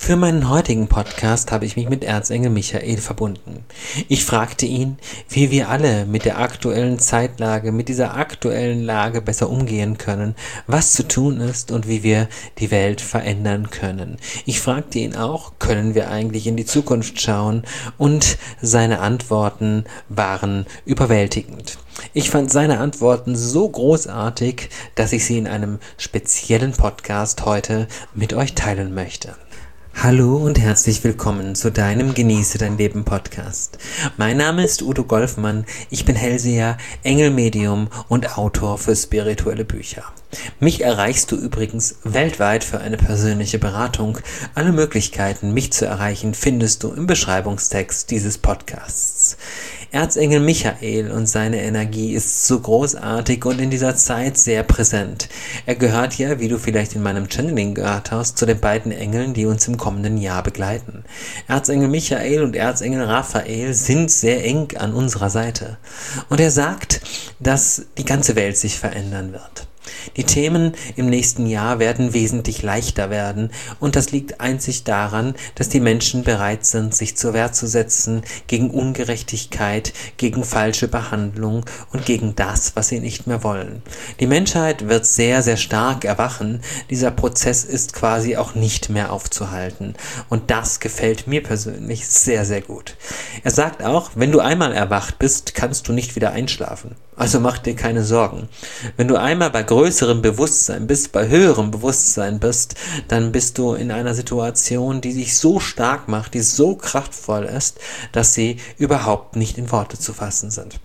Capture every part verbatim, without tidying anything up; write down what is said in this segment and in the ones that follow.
Für meinen heutigen Podcast habe ich mich mit Erzengel Michael verbunden. Ich fragte ihn, wie wir alle mit der aktuellen Zeitlage, mit dieser aktuellen Lage besser umgehen können, was zu tun ist und wie wir die Welt verändern können. Ich fragte ihn auch, können wir eigentlich in die Zukunft schauen? Und seine Antworten waren überwältigend. Ich fand seine Antworten so großartig, dass ich sie in einem speziellen Podcast heute mit euch teilen möchte. Hallo und herzlich willkommen zu deinem Genieße dein Leben Podcast. Mein Name ist Udo Golfmann, ich bin Hellseher, Engelmedium und Autor für spirituelle Bücher. Mich erreichst du übrigens weltweit für eine persönliche Beratung. Alle Möglichkeiten, mich zu erreichen, findest du im Beschreibungstext dieses Podcasts. Erzengel Michael und seine Energie ist so großartig und in dieser Zeit sehr präsent. Er gehört ja, wie du vielleicht in meinem Channeling gehört hast, zu den beiden Engeln, die uns im kommenden Jahr begleiten. Erzengel Michael und Erzengel Raphael sind sehr eng an unserer Seite. Und er sagt, dass die ganze Welt sich verändern wird. Die Themen im nächsten Jahr werden wesentlich leichter werden und das liegt einzig daran, dass die Menschen bereit sind, sich zur Wehr zu setzen gegen Ungerechtigkeit, gegen falsche Behandlung und gegen das, was sie nicht mehr wollen. Die Menschheit wird sehr, sehr stark erwachen. Dieser Prozess ist quasi auch nicht mehr aufzuhalten und das gefällt mir persönlich sehr, sehr gut. Er sagt auch, wenn du einmal erwacht bist, kannst du nicht wieder einschlafen. Also mach dir keine Sorgen. Wenn du einmal bei größerem Bewusstsein bist, bei höherem Bewusstsein bist, dann bist du in einer Situation, die dich so stark macht, die so kraftvoll ist, dass sie überhaupt nicht in Worte zu fassen sind.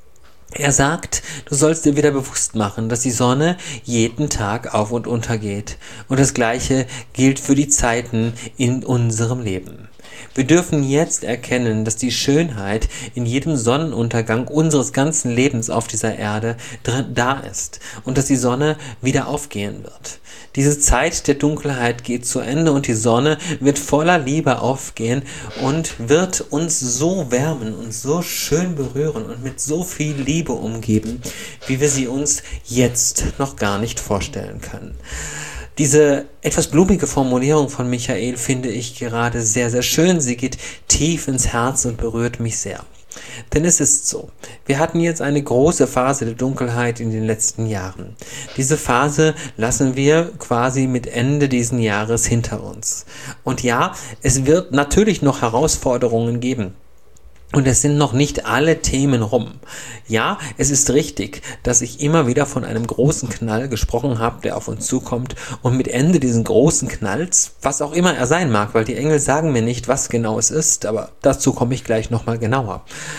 Er sagt, du sollst dir wieder bewusst machen, dass die Sonne jeden Tag auf und unter geht. Und das Gleiche gilt für die Zeiten in unserem Leben. Wir dürfen jetzt erkennen, dass die Schönheit in jedem Sonnenuntergang unseres ganzen Lebens auf dieser Erde da ist und dass die Sonne wieder aufgehen wird. Diese Zeit der Dunkelheit geht zu Ende und die Sonne wird voller Liebe aufgehen und wird uns so wärmen und so schön berühren und mit so viel Liebe umgeben, wie wir sie uns jetzt noch gar nicht vorstellen können. Diese etwas blumige Formulierung von Michael finde ich gerade sehr, sehr schön. Sie geht tief ins Herz und berührt mich sehr. Denn es ist so, wir hatten jetzt eine große Phase der Dunkelheit in den letzten Jahren. Diese Phase lassen wir quasi mit Ende diesen Jahres hinter uns. Und ja, es wird natürlich noch Herausforderungen geben. Und es sind noch nicht alle Themen rum. Ja, es ist richtig, dass ich immer wieder von einem großen Knall gesprochen habe, der auf uns zukommt. Und mit Ende diesen großen Knalls, was auch immer er sein mag, weil die Engel sagen mir nicht, was genau es ist, aber dazu komme ich gleich nochmal genauer.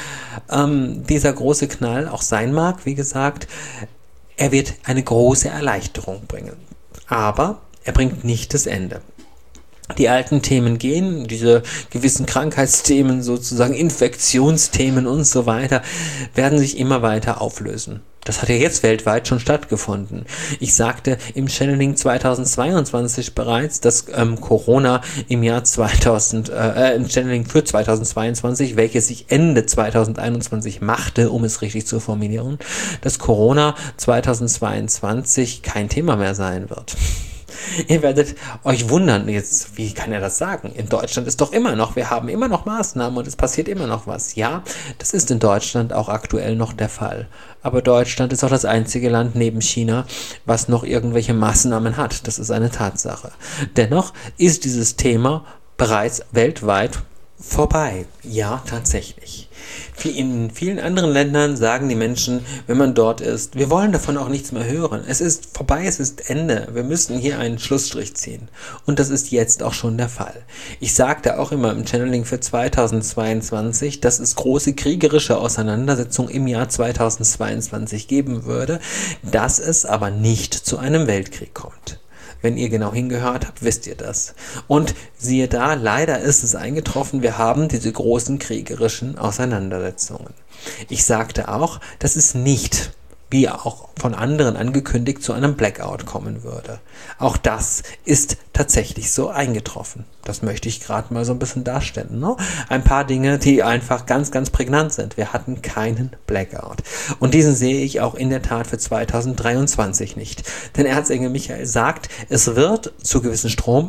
Ähm, dieser große Knall auch sein mag, wie gesagt, er wird eine große Erleichterung bringen. Aber er bringt nicht das Ende. Die alten Themen gehen, diese gewissen Krankheitsthemen, sozusagen Infektionsthemen und so weiter, werden sich immer weiter auflösen. Das hat ja jetzt weltweit schon stattgefunden. Ich sagte im Channeling zweitausendzweiundzwanzig bereits, dass ähm, Corona im Jahr zweitausend, äh, im Channeling für zweitausendzweiundzwanzig, welches sich Ende zweitausendeinundzwanzig machte, um es richtig zu formulieren, dass Corona zweitausendzweiundzwanzig kein Thema mehr sein wird. Ihr werdet euch wundern, jetzt, wie kann er das sagen? In Deutschland ist doch immer noch, wir haben immer noch Maßnahmen und es passiert immer noch was. Ja, das ist in Deutschland auch aktuell noch der Fall. Aber Deutschland ist auch das einzige Land neben China, was noch irgendwelche Maßnahmen hat. Das ist eine Tatsache. Dennoch ist dieses Thema bereits weltweit vorbei. Ja, tatsächlich. In vielen anderen Ländern sagen die Menschen, wenn man dort ist, wir wollen davon auch nichts mehr hören. Es ist vorbei, es ist Ende. Wir müssen hier einen Schlussstrich ziehen. Und das ist jetzt auch schon der Fall. Ich sagte auch immer im Channeling für zweitausendzweiundzwanzig, dass es große kriegerische Auseinandersetzungen im Jahr zweitausendzweiundzwanzig geben würde, dass es aber nicht zu einem Weltkrieg kommt. Wenn ihr genau hingehört habt, wisst ihr das. Und siehe da, leider ist es eingetroffen, wir haben diese großen kriegerischen Auseinandersetzungen. Ich sagte auch, dass es nicht, wie auch von anderen angekündigt, zu einem Blackout kommen würde. Auch das ist tatsächlich so eingetroffen. Das möchte ich gerade mal so ein bisschen darstellen. Ne? Ein paar Dinge, die einfach ganz, ganz prägnant sind. Wir hatten keinen Blackout. Und diesen sehe ich auch in der Tat für zweitausenddreiundzwanzig nicht. Denn Erzengel Michael sagt, es wird zu gewissen Strom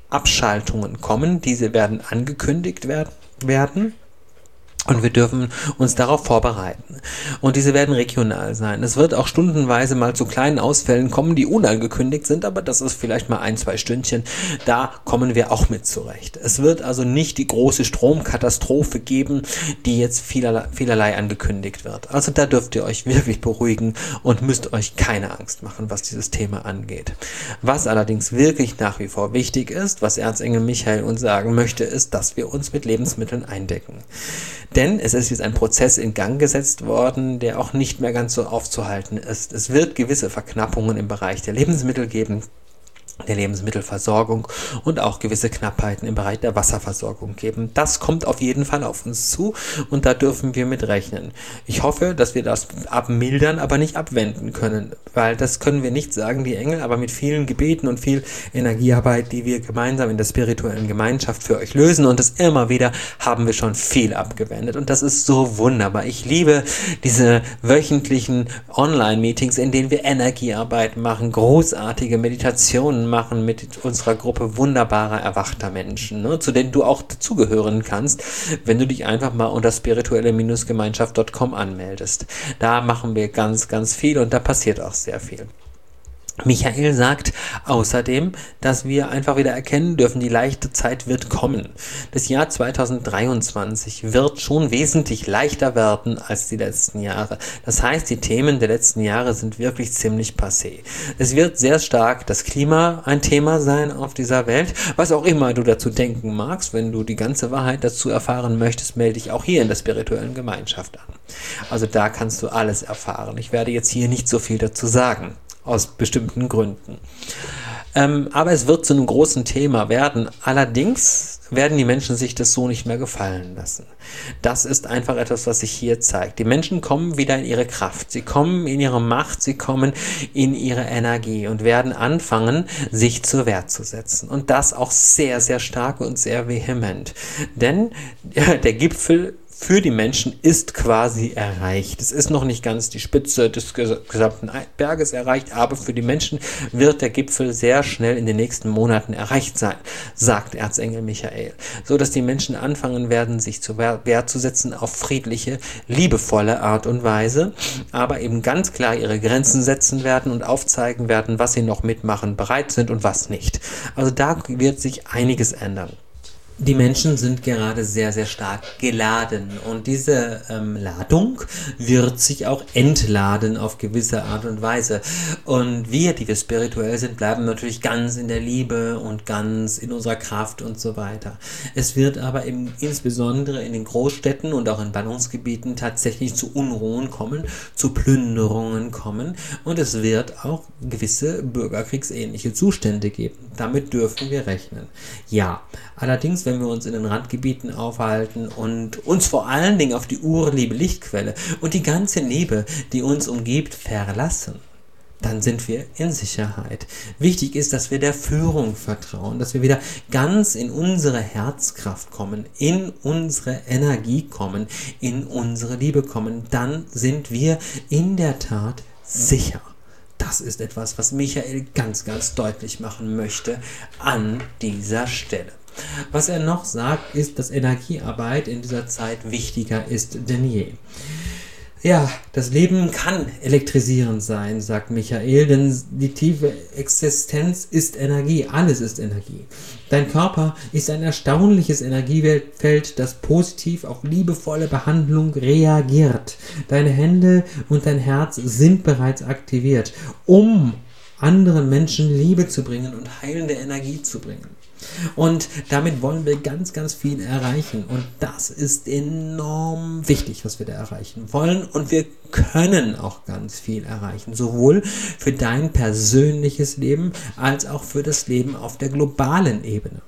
Abschaltungen kommen. Diese werden angekündigt werden. werden. Und wir dürfen uns darauf vorbereiten. Und diese werden regional sein. Es wird auch stundenweise mal zu kleinen Ausfällen kommen, die unangekündigt sind, aber das ist vielleicht mal ein, zwei Stündchen. Da kommen wir auch mit zurecht. Es wird also nicht die große Stromkatastrophe geben, die jetzt vielerlei, vielerlei angekündigt wird. Also da dürft ihr euch wirklich beruhigen und müsst euch keine Angst machen, was dieses Thema angeht. Was allerdings wirklich nach wie vor wichtig ist, was Erzengel Michael uns sagen möchte, ist, dass wir uns mit Lebensmitteln eindecken. Denn es ist jetzt ein Prozess in Gang gesetzt worden, der auch nicht mehr ganz so aufzuhalten ist. Es wird gewisse Verknappungen im Bereich der Lebensmittel geben, der Lebensmittelversorgung und auch gewisse Knappheiten im Bereich der Wasserversorgung geben. Das kommt auf jeden Fall auf uns zu und da dürfen wir mit rechnen. Ich hoffe, dass wir das abmildern, aber nicht abwenden können, weil das können wir nicht sagen, die Engel, aber mit vielen Gebeten und viel Energiearbeit, die wir gemeinsam in der spirituellen Gemeinschaft für euch lösen und das immer wieder, haben wir schon viel abgewendet und das ist so wunderbar. Ich liebe diese wöchentlichen Online-Meetings, in denen wir Energiearbeit machen, großartige Meditationen machen mit unserer Gruppe wunderbarer, erwachter Menschen, ne, zu denen du auch dazugehören kannst, wenn du dich einfach mal unter spirituelle Gemeinschaft Punkt com anmeldest. Da machen wir ganz, ganz viel und da passiert auch sehr viel. Michael sagt außerdem, dass wir einfach wieder erkennen dürfen, die leichte Zeit wird kommen. Das Jahr zweitausenddreiundzwanzig wird schon wesentlich leichter werden als die letzten Jahre. Das heißt, die Themen der letzten Jahre sind wirklich ziemlich passé. Es wird sehr stark das Klima ein Thema sein auf dieser Welt. Was auch immer du dazu denken magst, wenn du die ganze Wahrheit dazu erfahren möchtest, melde dich auch hier in der spirituellen Gemeinschaft an. Also da kannst du alles erfahren. Ich werde jetzt hier nicht so viel dazu sagen. Aus bestimmten Gründen. Ähm, aber es wird zu einem großen Thema werden. Allerdings werden die Menschen sich das so nicht mehr gefallen lassen. Das ist einfach etwas, was sich hier zeigt. Die Menschen kommen wieder in ihre Kraft. Sie kommen in ihre Macht, sie kommen in ihre Energie und werden anfangen, sich zur Wehr zu setzen. Und das auch sehr, sehr stark und sehr vehement. Denn ja, der Gipfel für die Menschen ist quasi erreicht. Es ist noch nicht ganz die Spitze des gesamten Berges erreicht, aber für die Menschen wird der Gipfel sehr schnell in den nächsten Monaten erreicht sein, sagt Erzengel Michael, so dass die Menschen anfangen werden, sich zur Wehr zu setzen auf friedliche, liebevolle Art und Weise, aber eben ganz klar ihre Grenzen setzen werden und aufzeigen werden, was sie noch mitmachen bereit sind und was nicht. Also da wird sich einiges ändern. Die Menschen sind gerade sehr, sehr stark geladen und diese ähm, Ladung wird sich auch entladen auf gewisse Art und Weise. Und wir, die wir spirituell sind, bleiben natürlich ganz in der Liebe und ganz in unserer Kraft und so weiter. Es wird aber eben insbesondere in den Großstädten und auch in Ballungsgebieten tatsächlich zu Unruhen kommen, zu Plünderungen kommen und es wird auch gewisse bürgerkriegsähnliche Zustände geben. Damit dürfen wir rechnen. Ja, allerdings, wenn wir uns in den Randgebieten aufhalten und uns vor allen Dingen auf die urliebe Lichtquelle und die ganze Liebe, die uns umgibt, verlassen, dann sind wir in Sicherheit. Wichtig ist, dass wir der Führung vertrauen, dass wir wieder ganz in unsere Herzkraft kommen, in unsere Energie kommen, in unsere Liebe kommen. Dann sind wir in der Tat sicher. Das ist etwas, was Michael ganz, ganz deutlich machen möchte an dieser Stelle. Was er noch sagt, ist, dass Energiearbeit in dieser Zeit wichtiger ist denn je. Ja, das Leben kann elektrisierend sein, sagt Michael, denn die tiefe Existenz ist Energie, alles ist Energie. Dein Körper ist ein erstaunliches Energiefeld, das positiv auf liebevolle Behandlung reagiert. Deine Hände und dein Herz sind bereits aktiviert, um anderen Menschen Liebe zu bringen und heilende Energie zu bringen. Und damit wollen wir ganz, ganz viel erreichen. Und das ist enorm wichtig, was wir da erreichen wollen. Und wir können auch ganz viel erreichen. Sowohl für dein persönliches Leben als auch für das Leben auf der globalen Ebene.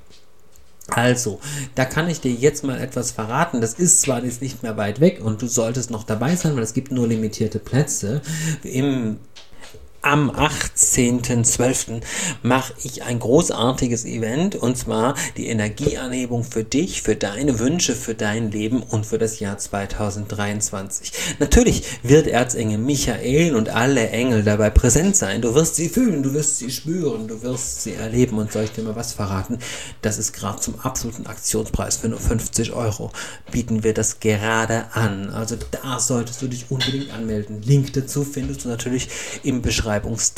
Also, da kann ich dir jetzt mal etwas verraten. Das ist zwar jetzt nicht mehr weit weg und du solltest noch dabei sein, weil es gibt nur limitierte Plätze. Im Am achtzehnten zwölften mache ich ein großartiges Event, und zwar die Energieanhebung für dich, für deine Wünsche, für dein Leben und für das Jahr zweitausenddreiundzwanzig. Natürlich wird Erzengel Michael und alle Engel dabei präsent sein. Du wirst sie fühlen, du wirst sie spüren, du wirst sie erleben, und soll ich dir mal was verraten? Das ist gerade zum absoluten Aktionspreis für nur fünfzig Euro. Bieten wir das gerade an. Also da solltest du dich unbedingt anmelden. Link dazu findest du natürlich im Beschreibungstext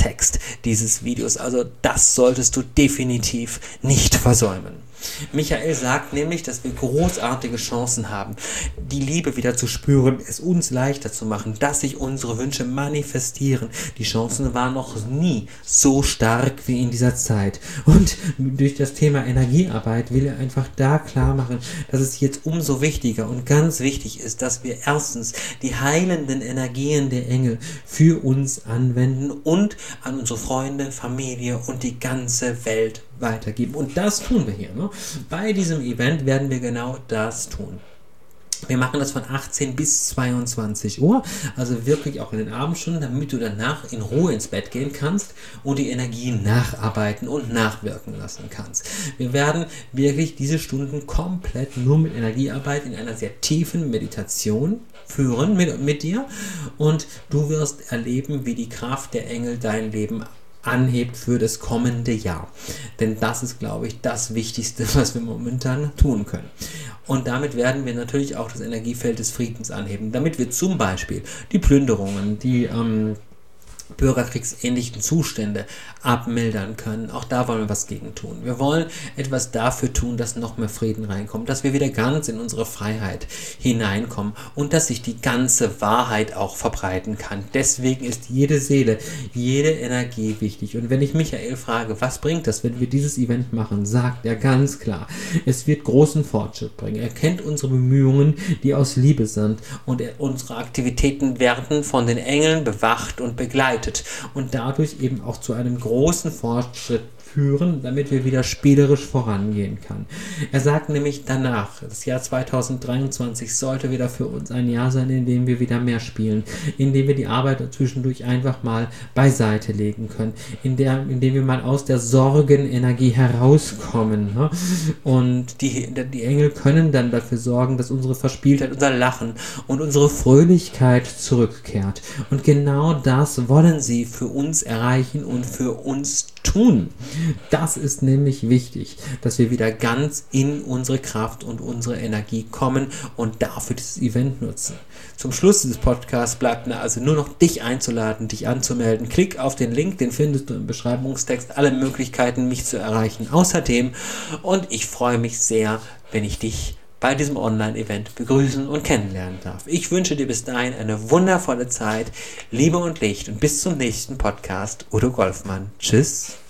dieses Videos. Also das solltest du definitiv nicht versäumen. Michael sagt nämlich, dass wir großartige Chancen haben, die Liebe wieder zu spüren, es uns leichter zu machen, dass sich unsere Wünsche manifestieren. Die Chancen waren noch nie so stark wie in dieser Zeit. Und durch das Thema Energiearbeit will er einfach da klar machen, dass es jetzt umso wichtiger und ganz wichtig ist, dass wir erstens die heilenden Energien der Engel für uns anwenden und an unsere Freunde, Familie und die ganze Welt weitergeben. Und das tun wir hier. Ne? Bei diesem Event werden wir genau das tun. Wir machen das von achtzehn bis zweiundzwanzig Uhr, also wirklich auch in den Abendstunden, damit du danach in Ruhe ins Bett gehen kannst und die Energie nacharbeiten und nachwirken lassen kannst. Wir werden wirklich diese Stunden komplett nur mit Energiearbeit in einer sehr tiefen Meditation führen mit, mit dir, und du wirst erleben, wie die Kraft der Engel dein Leben anhebt für das kommende Jahr. Denn das ist, glaube ich, das Wichtigste, was wir momentan tun können. Und damit werden wir natürlich auch das Energiefeld des Friedens anheben, damit wir zum Beispiel die Plünderungen, die ähm, bürgerkriegsähnlichen Zustände abmildern können. Auch da wollen wir was gegen tun. Wir wollen etwas dafür tun, dass noch mehr Frieden reinkommt, dass wir wieder ganz in unsere Freiheit hineinkommen und dass sich die ganze Wahrheit auch verbreiten kann. Deswegen ist jede Seele, jede Energie wichtig. Und wenn ich Michael frage, was bringt das, wenn wir dieses Event machen, sagt er ganz klar, es wird großen Fortschritt bringen. Er kennt unsere Bemühungen, die aus Liebe sind, und er, unsere Aktivitäten werden von den Engeln bewacht und begleitet und dadurch eben auch zu einem großen Fortschritt führen, damit wir wieder spielerisch vorangehen können. Er sagt nämlich danach, das Jahr zweitausenddreiundzwanzig sollte wieder für uns ein Jahr sein, in dem wir wieder mehr spielen, in dem wir die Arbeit zwischendurch einfach mal beiseite legen können, in, der, in dem wir mal aus der Sorgenenergie herauskommen. Ne? Und die, die Engel können dann dafür sorgen, dass unsere Verspieltheit, unser Lachen und unsere Fröhlichkeit zurückkehrt. Und genau das wollen sie für uns erreichen und für uns tun. Das ist nämlich wichtig, dass wir wieder ganz in unsere Kraft und unsere Energie kommen und dafür dieses Event nutzen. Zum Schluss dieses Podcasts bleibt mir also nur noch dich einzuladen, dich anzumelden. Klick auf den Link, den findest du im Beschreibungstext, alle Möglichkeiten, mich zu erreichen. Außerdem, und ich freue mich sehr, wenn ich dich bei diesem Online-Event begrüßen und kennenlernen darf. Ich wünsche dir bis dahin eine wundervolle Zeit, Liebe und Licht, und bis zum nächsten Podcast. Udo Golfmann. Tschüss.